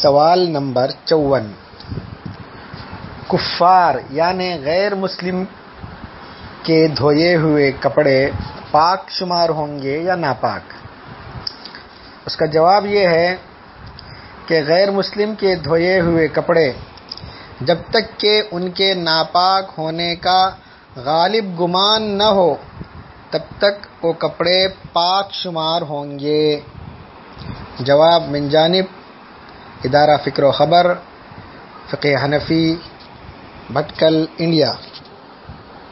सवाल नंबर 54। कुफ्फार यानी गैर मुस्लिम के धोए हुए कपड़े पाक शुमार होंगे या नापाक? उसका जवाब यह है कि गैर मुस्लिम के धोए हुए कपड़े जब तक कि उनके नापाक होने का गालिब गुमान न हो तब तक वो कपड़े पाक शुमार होंगे। जवाब मिन जानिब इदारा फ़िक्र व ख़बर फ़िक़्ह हनफ़ी, भटकल, इंडिया।